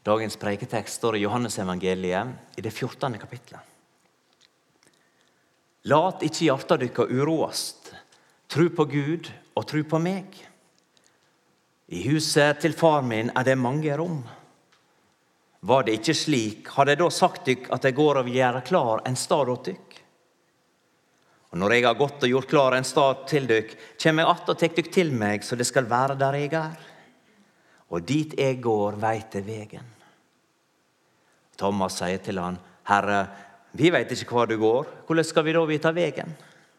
Dagens preiketekst står i Johannes evangeliet i det 14. kapitlet. Lat ikke hjarta dykka uroast. Tru på Gud og tru på meg. I huset til far min det mange rom. Var det ikke slik, hadde jeg da sagt dykk at jeg går og vil gjøre klar en stad åt dykk. Og når jeg har gått og gjort klar en stad til dykk, kommer jeg att og tek dykk til meg, så det skal være der jeg Og dit jeg går, vet jeg vegen. Thomas sier til han, Herre, vi vet ikke hvor du går, hvordan skal vi da vite vegen?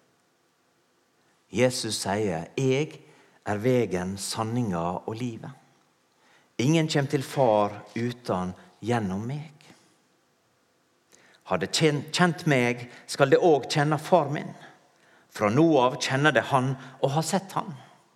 Jesus sier, jeg vegen, sanninga og livet. Ingen kommer til far uten gjennom meg. Har det kjent meg, skal det også kjenne far min. Fra nå av kjenner det han og har sett han.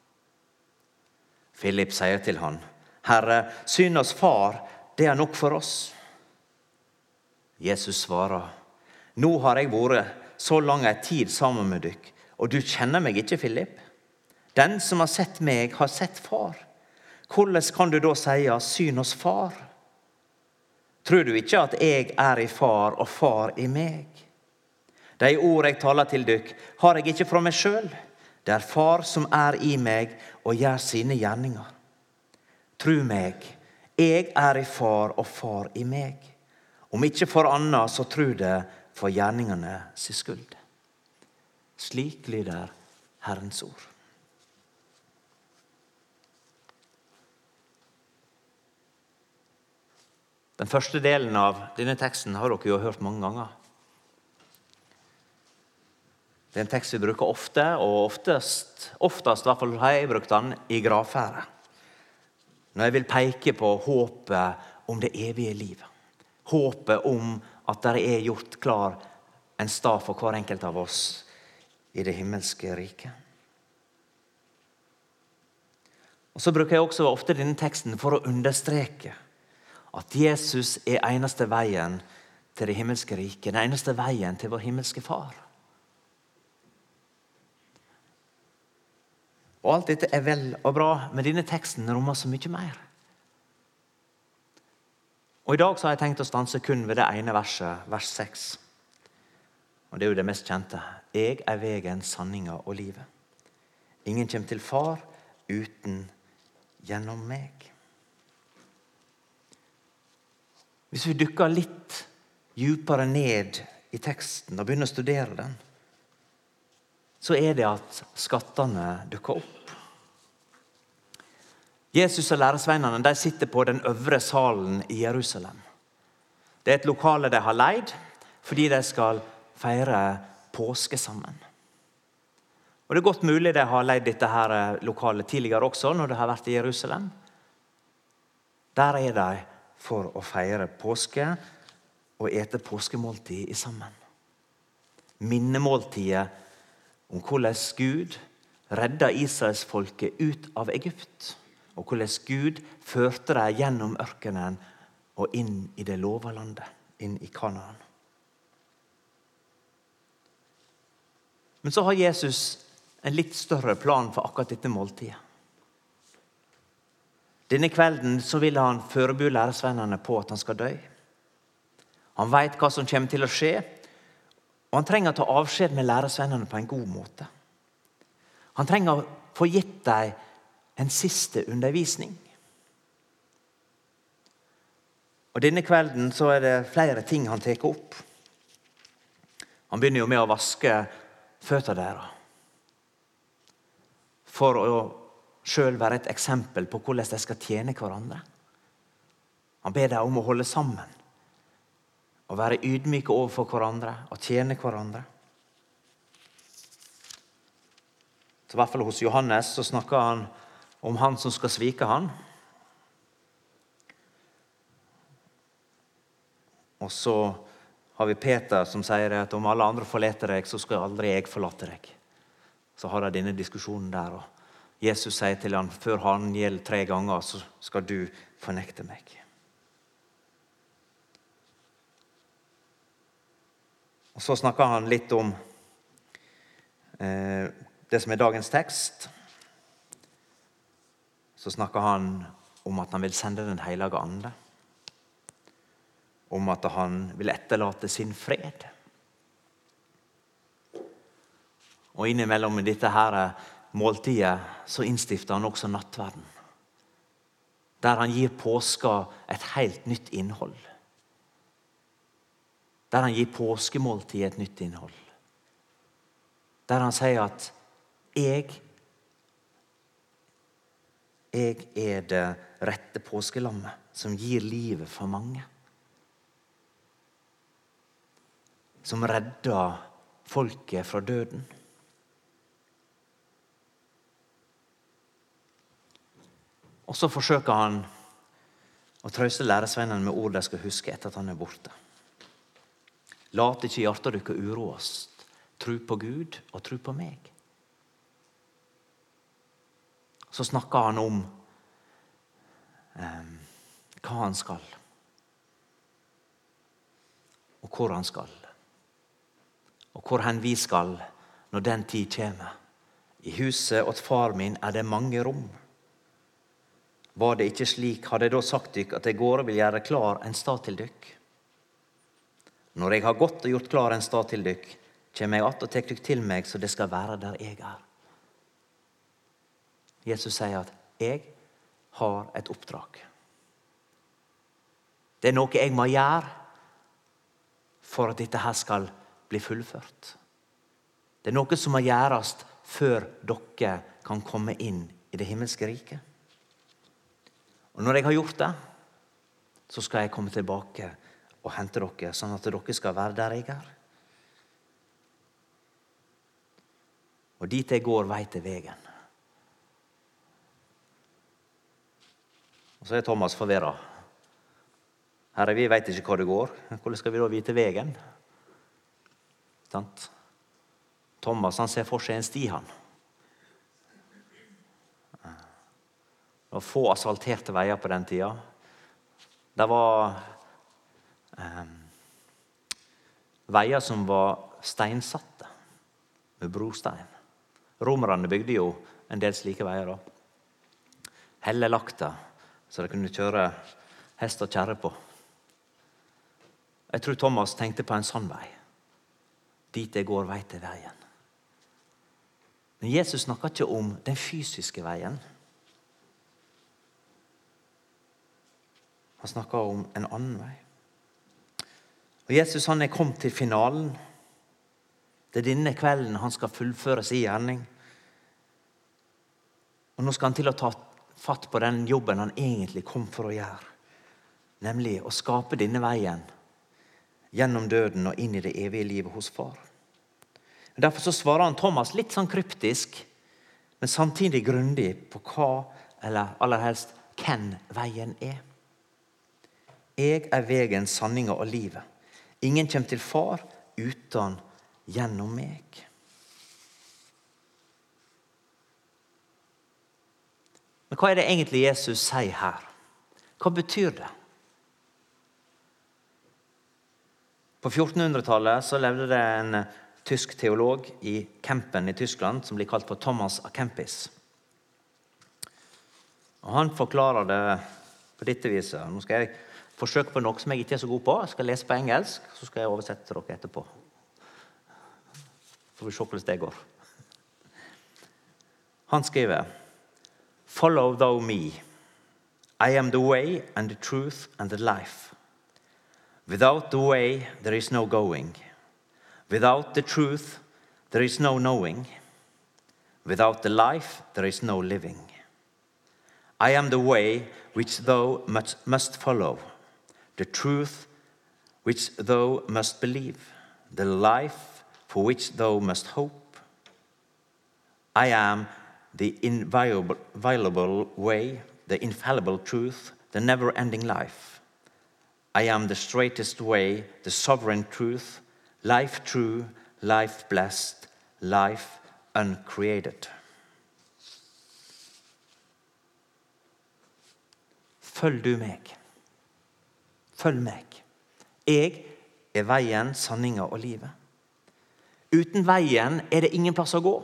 Philip sier til han, Herre, syn oss far, det nok for oss. Jesus svarer, nå har jeg vært så lang en tid sammen med dykk, og du kjenner meg ikke, Philip. Den som har sett meg, har sett far. Hvordan kan du da si, syn oss far? Tror du ikke at jeg i far og far i meg? De ord jeg taler til dykk, har jeg ikke fra meg selv. Det far som i meg og gjør sine gjerninger. Tro meg, jeg i far og far i meg. Om ikke for annet, så tro det for gjerningene sin skyld. Slik lyder Herrens ord. Den første delen av denne teksten har dere jo hørt mange ganger. Det en tekst vi bruker ofte, og oftest i hvert fall har jeg brukt den i gravferde. Når jeg vil peke på håpet om det evige livet. Håpet om at det gjort klar en stad for hver enkelt av oss i det himmelske riket. Og så bruker jeg også ofte denne teksten for å understreke at Jesus eneste veien til det himmelske riket, den eneste veien til vår himmelske far. Og alt dette vel og bra, men denne teksten rommer så mye mer. Og i dag så har jeg tenkt å stanse kun ved det ene verset, vers 6. Og det jo det mest kjente. Jeg vegen, sanninga og livet. Ingen kommer til far uten gjennom meg. Hvis vi dykker litt djupere ned i teksten og begynner å studere den, så det at skattene dukker opp. Jesus og læresveinene, de sitter på den øvre salen i Jerusalem. Det et lokale de har leid, fordi de skal feire påske sammen. Og det godt mulig de har leid dette her lokalet tidligere også, når de har vært i Jerusalem. Der de for å feire påske og ete påskemåltid sammen. Minnemåltidet om hvordan Gud reddet Israelsfolket ut av Egypt, og hvordan Gud førte dem gjennom ørkenen og inn i det lova landet, inn i Kanaan. Men så har Jesus en litt større plan for akkurat dette måltidet. Denne kvelden så vil han forberede læresvennene på at han skal dø. Han vet hva som kommer til å skje, og han trenger å ta avskjed med læresvennene på en god måte. Han trenger å få gitt dem en siste undervisning. Og denne kvelden så det flere ting han tar opp. Han begynner jo med å vaske føttene deres, for å selv være et eksempel på hvordan de skal tjene hverandre. Han ber dem om å holde sammen, og være ydmyke overfor hverandre, og tjene hverandre. Så i hvert fall hos Johannes så snakker han om han som skal svike han. Og så har vi Peter som sier at om alle andre forlater deg, så skal aldri jeg forlate deg. Så har de denne diskusjonen der, og Jesus sier til han, før han gjelder 3 ganger, så skal du fornekte meg. Og så snakker han litt om det som dagens tekst. Så snakker han om at han vil sende den hellige ande. om at han vil etterlate sin fred. Og innimellom dette her måltidet så innstifter han også nattverden, der han gir påska et helt nytt innhold. Der han gir påskemåltidet et nytt innhold. Der han sier at jeg er det rette påskelammet som gir livet for mange. Som redder folket fra døden. Og så forsøker han å trøste læresvennene med ord de skal huske etter at han er borte. Lat ikke hjertet dere uroast. Tro på Gud og tro på meg. Så snakker han om hva han skal. Og hvor han skal. Og hvor hen vi skal når den tid kommer. I huset åt far min er det mange rom. Var det ikke slik, hadde jeg da sagt dykk at jeg går og vil gjøre klar en stad til dykk. Når jeg har gått og gjort klar en stad til dykk, kommer jeg att og tek dykk til meg, så det skal være der jeg er. Jesus sier at jeg har et oppdrag. Det er noe jeg må gjøre for at dette her skal bli fullført. Det er noe som må gjøres før dere kan komme inn i det himmelske riket. Og når jeg har gjort det, så skal jeg komme tilbake og hente dere, sånn at dere skal være der jeg er. Og dit jeg går, vet jeg veien. Og så er Thomas forvirret. Herre, vi vet ikke hva det går. Hvordan skal vi da vite veien? Sant? Thomas, han ser for seg en sti, han. Det var få asfalterte veier på den tida. Det var veier som var steinsatte med brostein. Romerne bygde jo en del slike veier da. Hellelagte, så de kunne kjøre hest og kjerre på. Jeg tror Thomas tenkte på en sånn vei. Dit jeg går, vet jeg veien. Men Jesus snakker ikke om den fysiske veien. Han snakker om en annen vei. Og Jesus, han er kommet til finalen. Det er denne kvelden han skal fullføre sin gjerning. Og nå skal han til å ta fatt på den jobben han egentlig kom for å gjøre. Nemlig å skape denne veien gjennom døden og inn i det evige livet hos far. Derfor så svarer han Thomas litt sånn kryptisk, men samtidig grundig på hva, eller aller helst, hvem veien er. Jeg er veien, sanningen og livet. Ingen kommer til far uten gjennom meg. Men hva er det egentlig Jesus sier her? Hva betyr det? På 1400-tallet så levde det en tysk teolog i Kempen i Tyskland som blir kalt for Thomas à Kempis. Og han forklarer det på dette viset. Nå skal jeg forsøke på noe som jeg ikke er så god på. Jeg skal lese på engelsk, så skal jeg oversette til dere etterpå. Får vi se hvordan det går. Han skriver: Follow thou me. I am the way and the truth and the life. Without the way there is no going. Without the truth there is no knowing. Without the life there is no living. I am the way which thou must follow, the truth which thou must believe, the life for which thou must hope. I am the inviolable way, the infallible truth, the never-ending life. I am the straightest way, the sovereign truth, life true, life blessed, life uncreated. Følg du meg. Følg meg. Jeg er veien, sanningen og livet. Uten veien er det ingen plass å gå.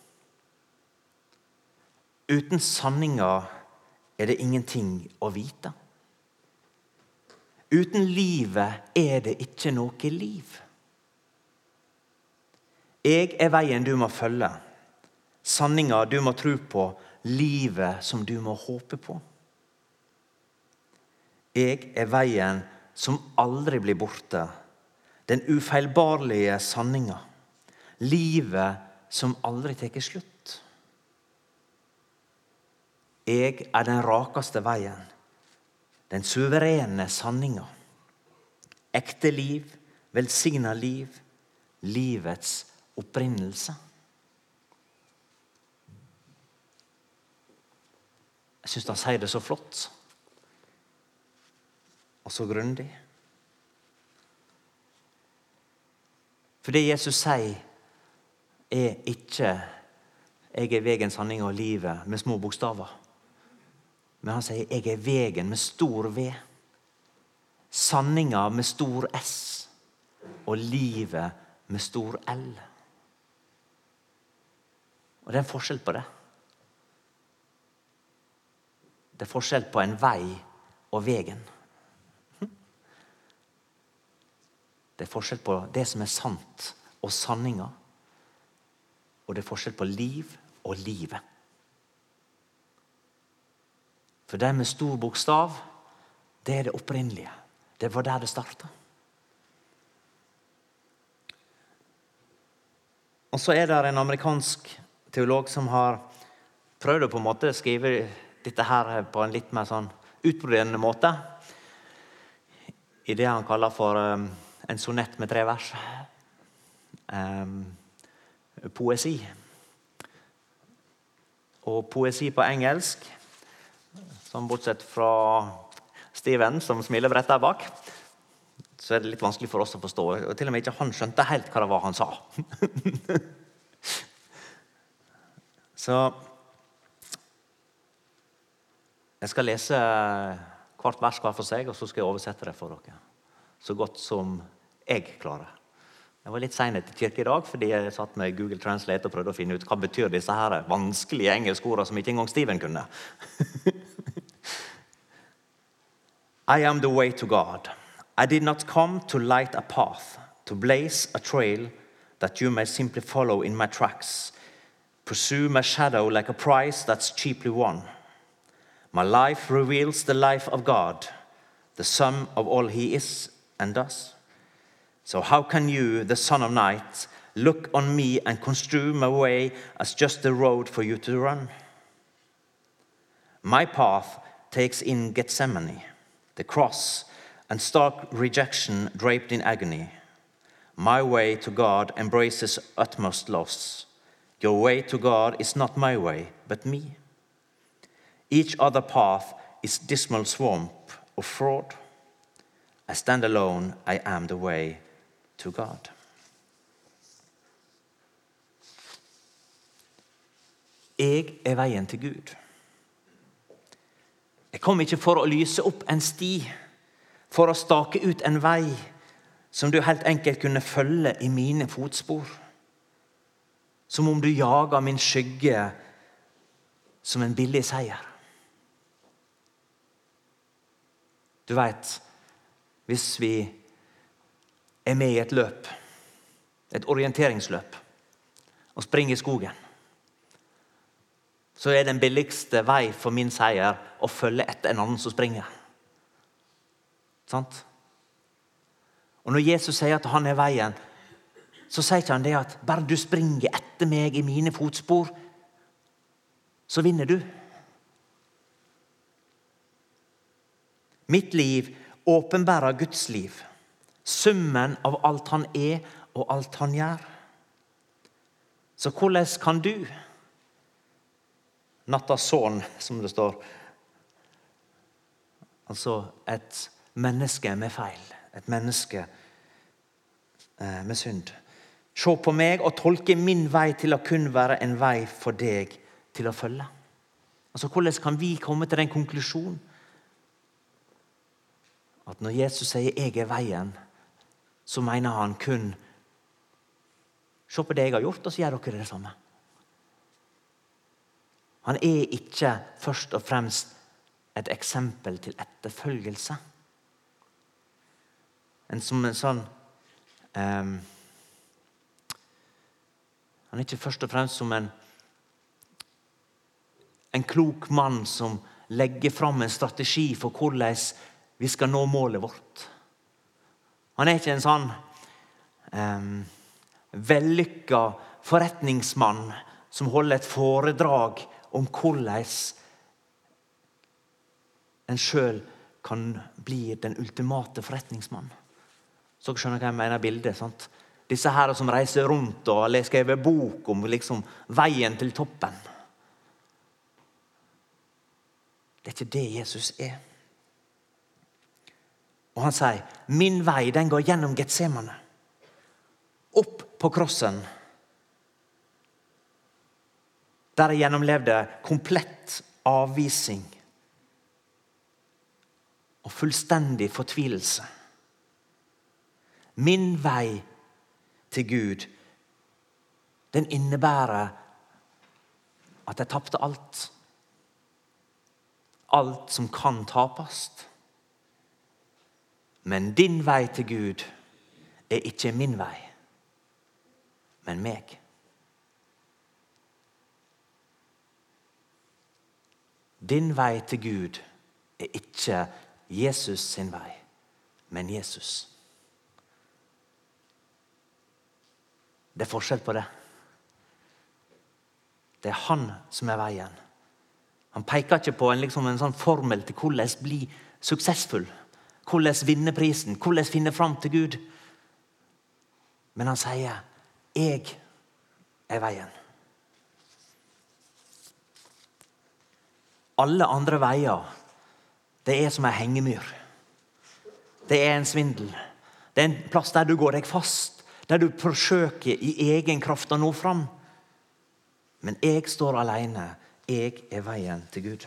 Uten sanningen er det ingenting å vite. Uten livet det ikke noe liv. Jeg veien du må følge, sanninga du må tro på, livet som du må håpe på. Jeg veien som aldri blir borte, den ufeilbarlige sanninga, livet som aldri tar slutt. Jeg den rakeste veien, den suverene sanninga, ekte liv, velsigna liv, livets opprinnelse. Jeg synes han sier det så flott og så grundig. For det Jesus sier ikke jeg veien, sanning og livet med små bokstaver. Men han sier jeg veien med stor V. Sanninga med stor S. Og livet med stor L. Og det en forskjell på det. Det forskjell på en vei og veien. Det forskjell på det som sant og sanninga. Og det forskjell på liv og livet. For det med stor bokstav, det det opprinnelige. Det var der det startet. Og så det en amerikansk teolog som har prøvd å på en måte skrive dette her på en litt mer sånn utbroderende måte. I det han kaller for en sonett med 3 vers. Poesi. Og poesi på engelsk, som bortsett fra Steven som smiler bredt der bak, så det litt vanskelig for oss å forstå. Og til og med ikke han skjønte helt hva det var han sa. Så jeg skal lese hvert vers hver for seg, og så skal jeg oversette det for dere. Så godt som jeg klarer. Jeg var litt senere til kirke i dag, fordi jeg satt med Google Translate og prøvde å finne ut hva betyr disse her vanskelige engelske ordene som ikke engang Steven kunne. I am the way to God. I did not come to light a path, to blaze a trail that you may simply follow in my tracks, pursue my shadow like a prize that's cheaply won. My life reveals the life of God, the sum of all he is and does. So how can you, the son of night, look on me and construe my way as just a road for you to run? My path takes in Gethsemane, the cross, and stark rejection draped in agony. My way to God embraces utmost loss. Your way to God is not my way, but me. Each other path is dismal swamp of fraud. I stand alone, I am the way to God. Jeg veien til Gud. Jeg kom ikke for å lyse opp en sti, for å stake ut en vei som du helt enkelt kunne følge i mine fotspor. Som om du jager min skygge som en billig seier. Du vet, hvis vi med i et løp, et orienteringsløp, og springer i skogen, så den billigste vei for min seier å følge etter en annen som springer. Sant? Og når Jesus sier at han veien, så sier ikke han det at bare du springer etter meg i mine fotspor, så vinner du. Mitt liv åpenbærer Guds liv, summen av alt han og alt han gjør. Så hvordan kan du, nattas son, som det står, altså et menneske med feil, et menneske med synd, se på meg og tolke min vei til å kun være en vei for deg til å følge? Altså, hvordan kan vi komme til den konklusjonen at når Jesus sier jeg veien, så mener han kun se på det jeg har gjort, og så gjør dere det samme. Han ikke først og fremst et eksempel til etterfølgelse. som en sånn han ikke først og fremst som en klok mann som legger fram en strategi for hvordan vi skal nå målet vårt. Han ikke en sånn vellykket forretningsmann som holder et foredrag om hvordan en selv kan bli den ultimate forretningsmann. Så dere skjønner hva jeg mener bildet, sant? Disse her som reiser rundt og har skrevet bok om liksom veien til toppen. Det ikke det Jesus er. Og han sier, min vei den går gjennom Getsemane. Opp på krossen. Der jeg gjennomlevde komplett avvisning. Og fullstendig fortvilelse. Min vei til Gud, den innebærer at jeg tappte alt. Alt som kan tapes. Men din vei til Gud er ikke min vei, men meg. Din vei til Gud er ikke Jesus sin vei, men Jesus. Det er forskjell på det. Det er han som er veien. Han peker ikke på en sånn formel til hvordan bli suksessfull, hvordan vinne prisen, hvordan finne fram til Gud. Men han sier, jeg er veien. Alle andre veier, det er som en hengemyr. Det er en svindel. Det er en plass der du går deg fast, der du forsøker i egen kraft å nå fram. Men jeg står alene. Jeg er veien til Gud.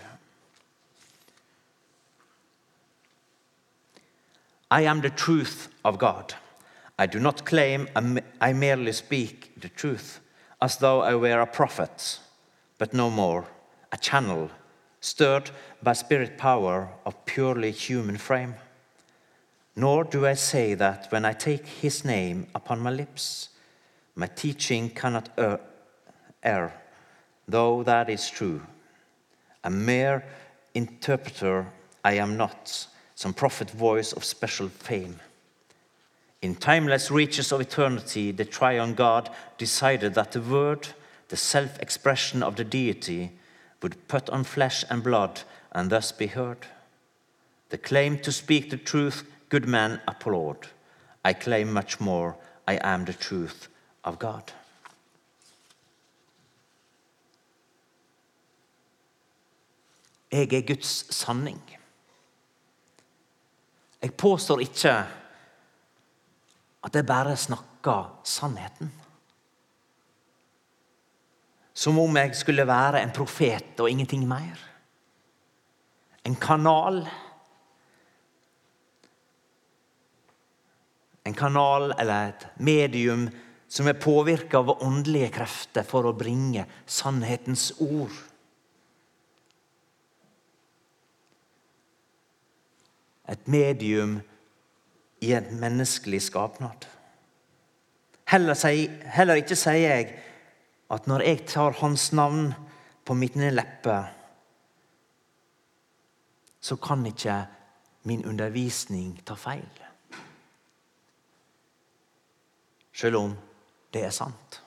I am the truth of God. I do not claim I merely speak the truth as though I were a prophet, but no more, a channel stirred by spirit power of purely human frame. Nor do I say that when I take his name upon my lips, my teaching cannot err, though that is true. A mere interpreter I am not, some prophet voice of special fame. In timeless reaches of eternity, the triune God decided that the word, the self-expression of the deity, would put on flesh and blood and thus be heard. The claim to speak the truth, good men applaud. I claim much more. I am the truth of God. Jeg er Guds sanning. Jeg påstår ikke at jeg bare snakker sannheten. Som om jeg skulle være en profet og ingenting mer. En kanal. En kanal eller et medium som er påvirket av åndelige krefter for å bringe sannhetens ord. Et medium i en menneskelig skapnad. Heller ikke sier jeg at når jeg tar hans navn på mine lepper, så kan ikke min undervisning ta feil. Selv om det er sant.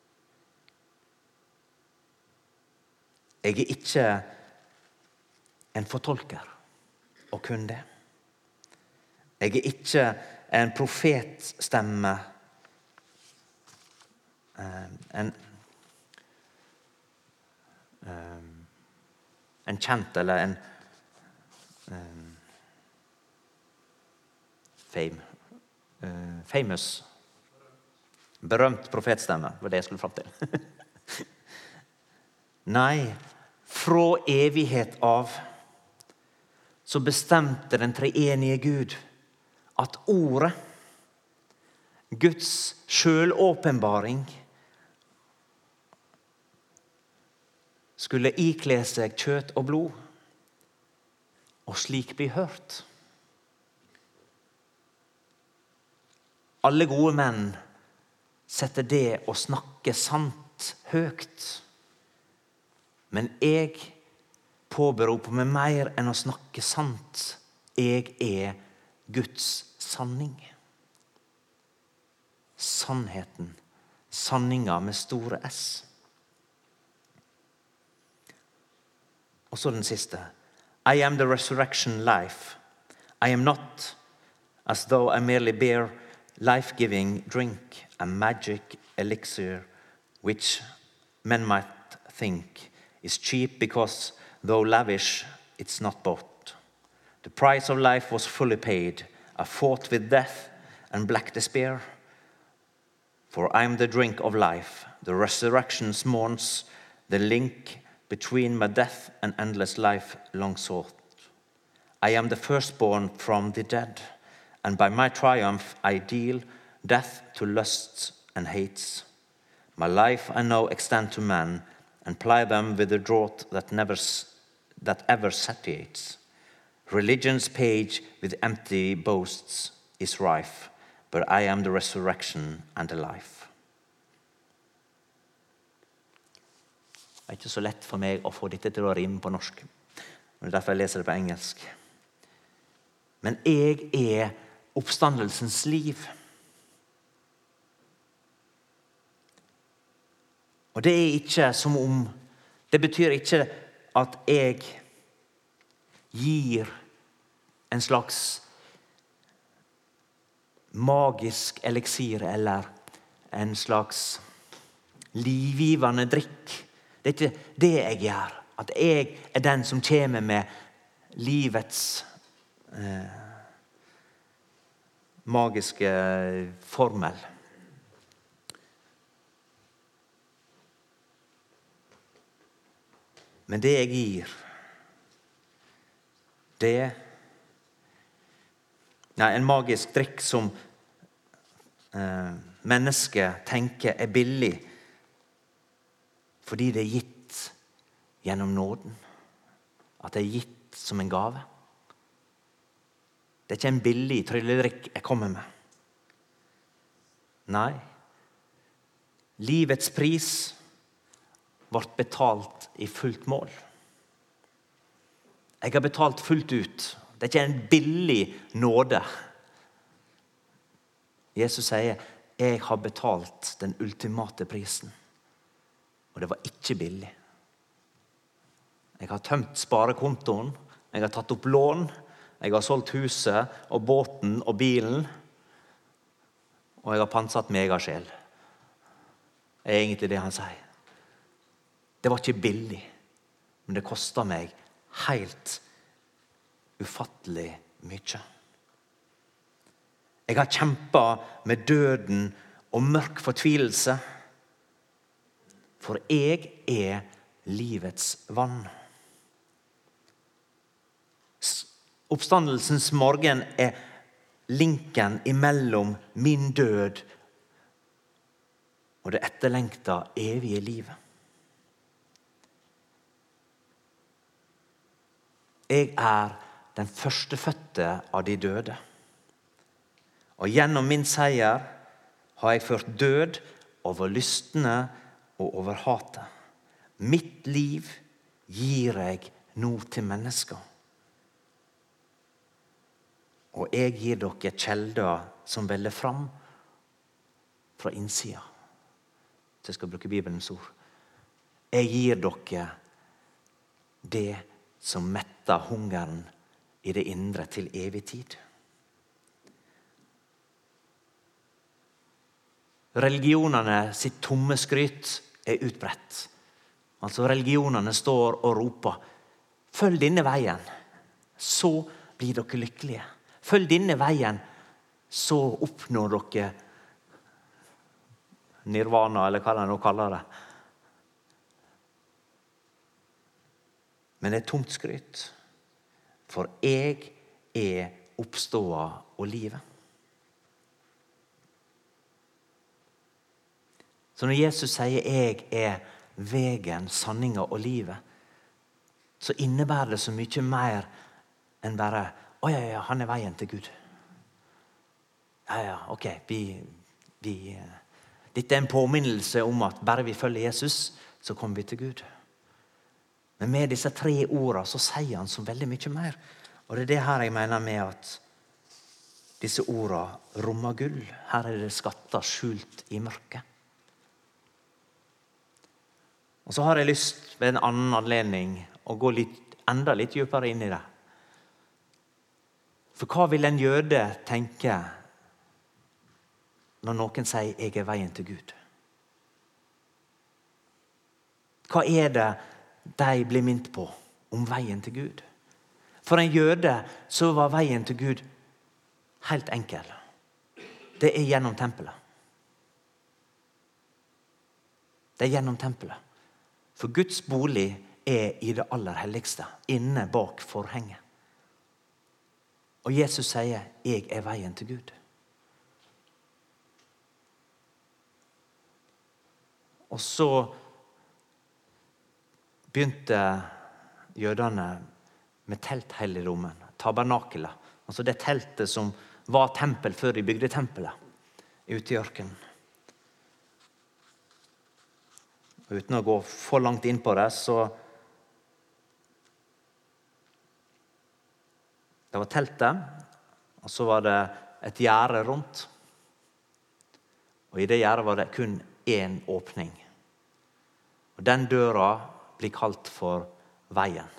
Jeg er ikke en fortolker, og kun det. Jeg er ikke en profetstemme, en kjent eller en famous, berømt profetstemme, var det jeg skulle fram til. Nei, fra evighet av så bestemte den treenige Gud at ordet, Guds selvåpenbaring, skulle ikle seg kjøtt og blod, og slik bli hørt. Alle gode menn setter det å snakke sant høyt. Men jeg påberoper meg mer enn å snakke sant. Jeg er Guds sanning. Sannheten. Sanninga med store S. Og så den siste. I am the resurrection life. I am not as though I merely bear life-giving drink, a magic elixir which men might think is cheap because though lavish, it's not bought. The price of life was fully paid. I fought with death and black despair. For I am the drink of life, the resurrection's mourns, the link between my death and endless life long sought. I am the firstborn from the dead, and by my triumph I deal death to lusts and hates. My life I know extend to man, and ply them with a draught that ever satiates. Religion's page with empty boasts is rife, but I am the resurrection and the life. Det ikke så lett for meg å få dette til å rime på norsk. Det er derfor jeg leser det på engelsk. Men jeg er oppstandelsens liv. Og det er ikke som om, det betyr ikke at jeg gir en slags magisk eliksir eller en slags livgivende drikk. Det er ikke det jeg gjør. At jeg er den som kommer med livets magiske formel. Men det jeg gir, det en magisk drikk som mennesket tenker er billig fordi det er gitt gjennom nåden. At det er gitt som en gave. Det er ikke en billig trylledrikk jeg kommer med. Nei. Livets pris ble betalt i fullt mål. Jeg har betalt fullt ut. Det er ikke en billig nåde. Jesus sier, jeg har betalt den ultimate prisen. Og det var ikke billig. Jeg har tømt sparekontoen, jeg har tatt opp lån, jeg har solgt huset og båten og bilen, og jeg har pantsatt megasjel. Det er egentlig det han sier. Det var ikke billig, men det kostet meg helt ufattelig mye. Jeg har kjempet med døden og mørk fortvilelse, for jeg er livets vann. Oppstandelsens morgen er linken imellom min død og det etterlengta evige livet. Jeg er den førstefødte av de døde. Og gjennom min seier har jeg ført død over lystne og over hatet. Mitt liv gir jeg nå til mennesker. Og jeg gir dere kjelder som veller fram fra innsida. Så jeg skal bruke Bibelens ord. Jeg gir dere det som metter hungeren i det indre til evig tid. Religionene sitt tomme skryt er utbredt. Altså religionene står og roper, følg denne veien, så blir dere lykkelige. Følg denne veien, så oppnår dere nirvana, eller hva de nå kaller det. Men det er tomt skryt, for jeg er oppståa og livet. Så når Jesus sier jeg er vegen, sanninga og livet, så innebærer det så mye mer enn bare ja, han er veien til Gud. ok, dette en påminnelse om at bare vi følger Jesus, så kommer vi til Gud. Men med disse 3 ordene så sier han så veldig mye mer. Og det det her jeg mener med at disse ordene rommer gull. Her det skatter skjult i mørket. Og så har jeg lyst ved en annen anledning å gå enda litt dypere inn i det. For hva vil en jøde tenke når noen sier jeg veien til Gud? Hva det de blir minnet på om veien til Gud? For en jøde så var veien til Gud helt enkel. Det gjennom tempelet. Det gjennom tempelet. For Guds bolig i det aller helligste, inne bak forhenget. Og Jesus sier, jeg veien til Gud. Og så begynte jødene med telthelligdommen, tabernakelet. Altså det teltet som var tempel før de bygde tempelet ute i ørkenen. Og uten å gå for langt inn på det, så det var teltet, og så var det et gjerde rundt. Og i det gjerdet var det kun én åpning. Og den døra blir kalt for veien.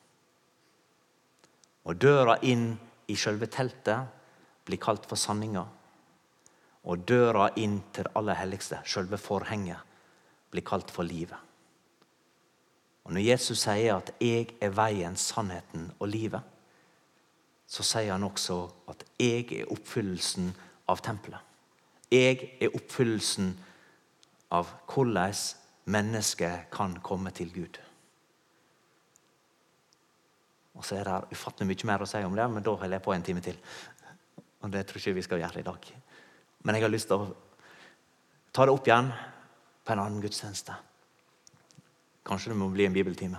Og døra inn i selve teltet blir kalt for sanninga. Og døra inn til det aller helligste, selve forhenget, blir kalt for livet. Og når Jesus sier at jeg veien, sannheten og livet, så sier han også at jeg oppfyllelsen av tempelet. Jeg oppfyllelsen av hvordan mennesket kan komme til Gud. Og så det ufattelig mye mer å si om det, men da holder jeg på en time til. Og det tror jeg ikke vi skal gjøre i dag. Men jeg har lyst til å ta det opp igjen på en annen gudstjeneste. Kanskje det må bli en bibeltime.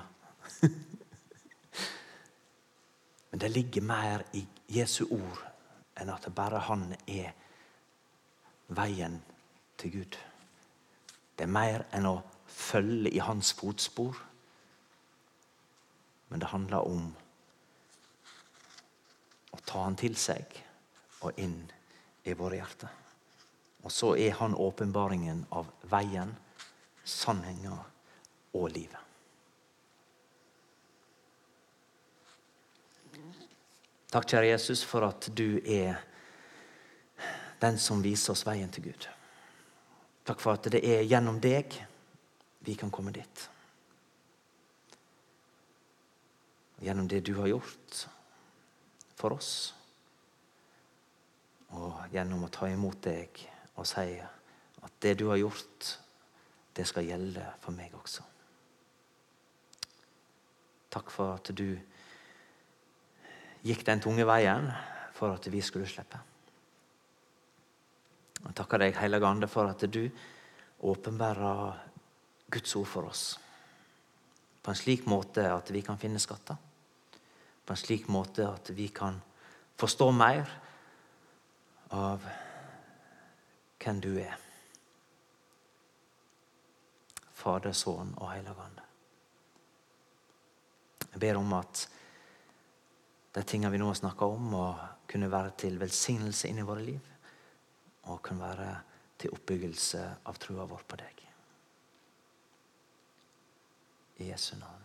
Men det ligger mer i Jesu ord enn at bare han veien til Gud. Det mer enn å følge i hans fotspor. Men det handler om å ta han til seg og inn i våre hjerter. Og så han åpenbaringen av veien, sannheten og livet. Takk, kjære Jesus, for at du den som viser oss veien til Gud. Takk for at det gjennom deg vi kan komme dit. Gjennom det du har gjort for oss. Og gjennom å ta imot deg og si at det du har gjort, det skal gjelde for meg også. Takk for at du gikk den tunge veien for at vi skulle slippe. Og takker deg, Hellige Ande, for at du åpenbærer Guds ord for oss. På en slik måte at vi kan finne skatter. På en slik måte at vi kan forstå mer av hvem du Fader, Sønn og Hellige Ande. Jeg ber om at de tingene vi nå har snakket om, må kunne være til velsignelse inn i våre liv, og kunne være til oppbyggelse av troen vår på deg. I Jesu navn.